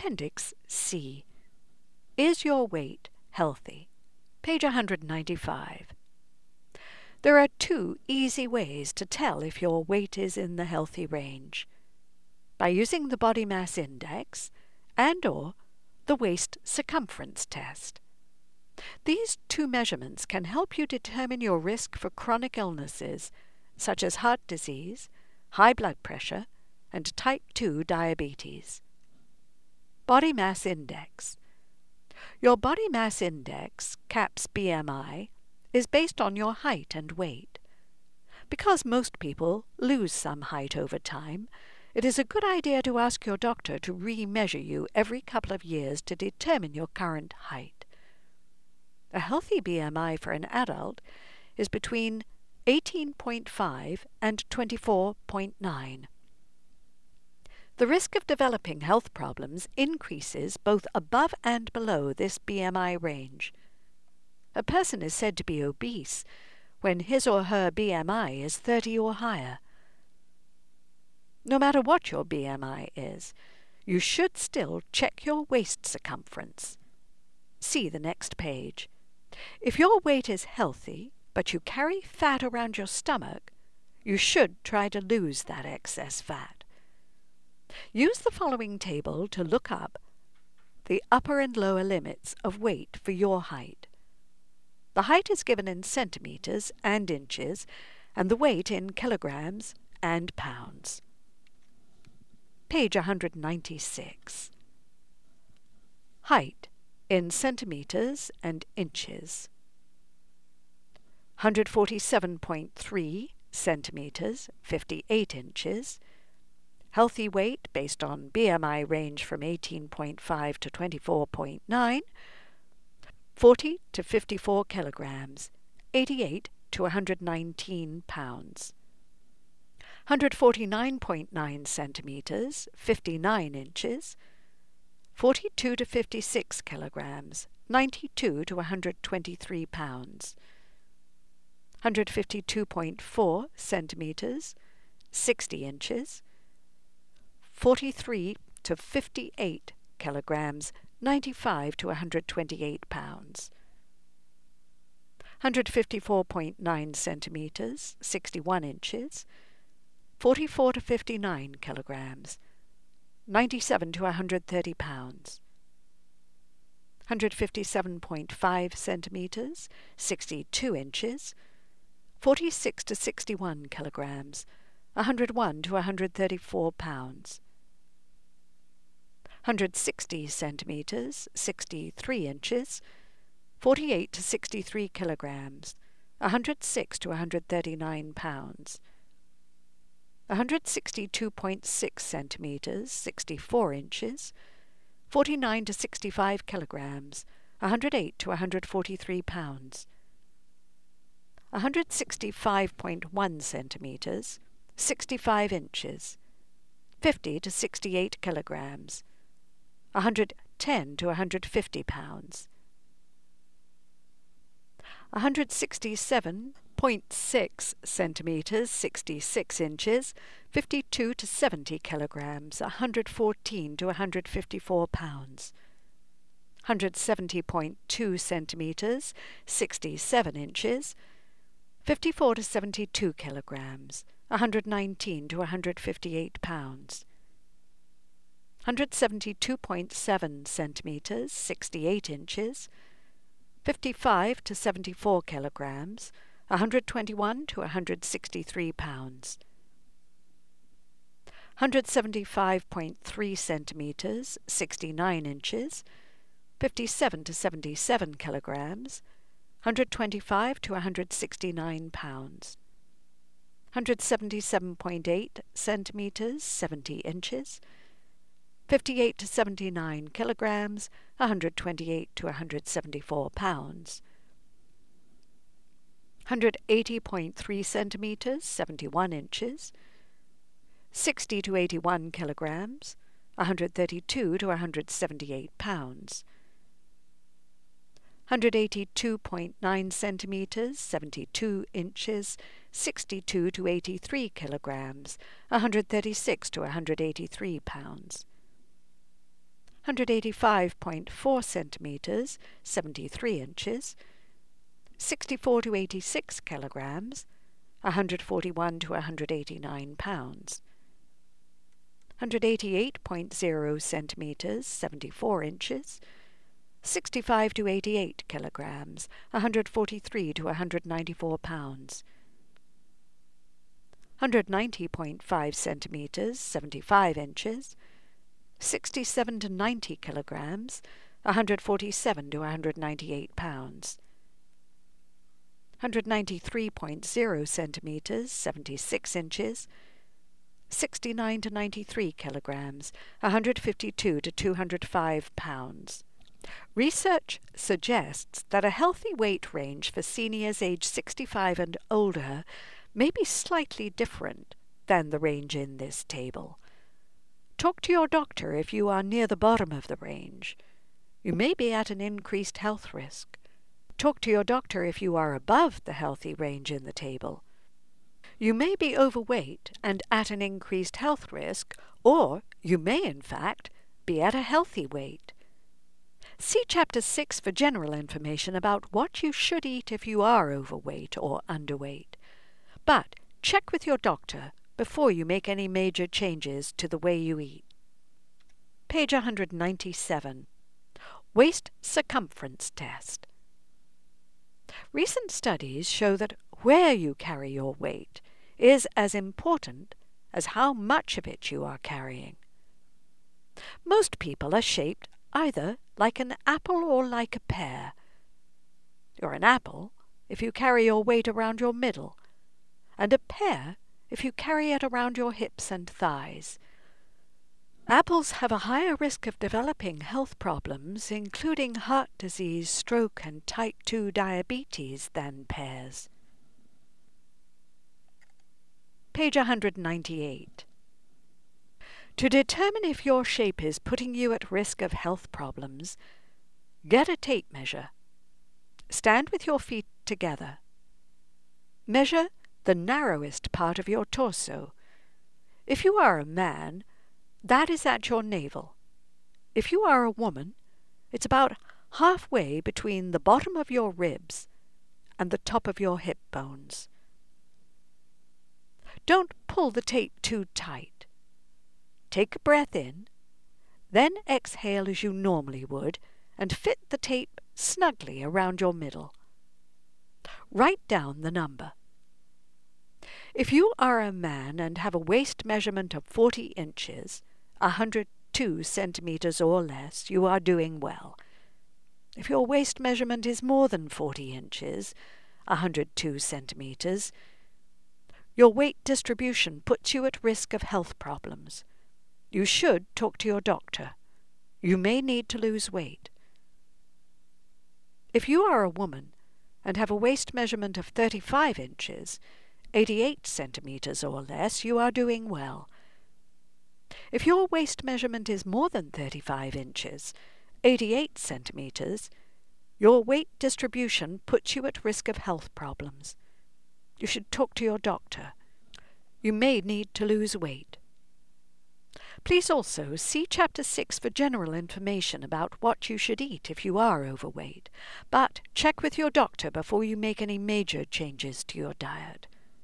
Appendix C. Is your weight healthy? Page 195. There are two easy ways to tell if your weight is in the healthy range: by using the body mass index and/or the waist circumference test. These two measurements can help you determine your risk for chronic illnesses such as heart disease, high blood pressure, and type 2 diabetes. Body mass index. Your body mass index, CAPS BMI, is based on your height and weight. Because most people lose some height over time, it is a good idea to ask your doctor to re-measure you every couple of years to determine your current height. A healthy BMI for an adult is between 18.5 and 24.9. The risk of developing health problems increases both above and below this BMI range. A person is said to be obese when his or her BMI is 30 or higher. No matter what your BMI is, you should still check your waist circumference. See the next page. If your weight is healthy, but you carry fat around your stomach, you should try to lose that excess fat. Use the following table to look up the upper and lower limits of weight for your height. The height is given in centimeters and inches, and the weight in kilograms and pounds. Page 196. Height in centimeters and inches. 147.3 centimeters, 58 inches. Healthy weight based on BMI range from 18.5 to 24.9, 40 to 54 kilograms, 88 to 119 pounds. 149.9 centimeters, 59 inches, 42 to 56 kilograms, 92 to 123 pounds. 152.4 centimeters, 60 inches, 43 to 58 kilograms, 95 to 128 pounds. 154.9 centimeters, 61 inches, 44 to 59 kilograms, 97 to 130 pounds. 157.5 centimeters, 62 inches, 46 to 61 kilograms, 101 to 134 pounds. 160 centimeters, 63 inches, 48 to 63 kilograms, 106 to 139 pounds. 162.6 centimeters, 64 inches, 49 to 65 kilograms, 108 to 143 pounds. 165.1 centimeters, 65 inches, 50 to 68 kilograms, 110 to 150 pounds. 167.6 centimeters, 66 inches, 52 to 70 kilograms, 114 to 154 pounds. 170.2 centimeters, 67 inches, 54 to 72 kilograms, 119 to 158 pounds. 172.7 centimeters, 68 inches, 55 to 74 kilograms, 121 to 163 pounds. 175.3 centimeters, 69 inches, 57 to 77 kilograms, 125 to 169 pounds. 177.8 centimeters, 70 inches, 58 to 79 kilograms, 128 to 174 pounds. 180.3 centimeters, 71 inches, 60 to 81 kilograms, 132 to 178 pounds. 182.9 centimeters, 72 inches, 62 to 83 kilograms, 136 to 183 pounds. 185.4 centimeters, 73 inches, 64 to 86 kilograms, 141 to 189 pounds. 188.0 centimeters, 74 inches, 65 to 88 kilograms, 143 to 194 pounds. 190.5 centimeters, 75 inches, 67 to 90 kilograms, 147 to 198 pounds. 193.0 centimeters, 76 inches, 69 to 93 kilograms, 152 to 205 pounds. Research suggests that a healthy weight range for seniors aged 65 and older may be slightly different than the range in this table. Talk to your doctor if you are near the bottom of the range. You may be at an increased health risk. Talk to your doctor if you are above the healthy range in the table. You may be overweight and at an increased health risk, or you may, in fact, be at a healthy weight. See Chapter 6 for general information about what you should eat if you are overweight or underweight. But check with your doctor before you make any major changes to the way you eat. Page 197. Waist Circumference Test. Recent studies show that where you carry your weight is as important as how much of it you are carrying. Most people are shaped either like an apple or like a pear. You're an apple if you carry your weight around your middle, and a pear if you carry it around your hips and thighs. Apples have a higher risk of developing health problems, including heart disease, stroke, and type 2 diabetes, than pears. Page 198. To determine if your shape is putting you at risk of health problems, get a tape measure. Stand with your feet together. Measure the narrowest part of your torso. If you are a man, that is at your navel. If you are a woman, it's about halfway between the bottom of your ribs and the top of your hip bones. Don't pull the tape too tight. Take a breath in, then exhale as you normally would, and fit the tape snugly around your middle. Write down the number. If you are a man and have a waist measurement of 40 inches, 102 centimeters or less, you are doing well. If your waist measurement is more than 40 inches, 102 centimeters, your weight distribution puts you at risk of health problems. You should talk to your doctor. You may need to lose weight. If you are a woman and have a waist measurement of 35 inches, 88 centimeters or less, you are doing well. If your waist measurement is more than 35 inches, 88 centimeters, your weight distribution puts you at risk of health problems. You should talk to your doctor. You may need to lose weight. Please also see Chapter 6 for general information about what you should eat if you are overweight, but check with your doctor before you make any major changes to your diet.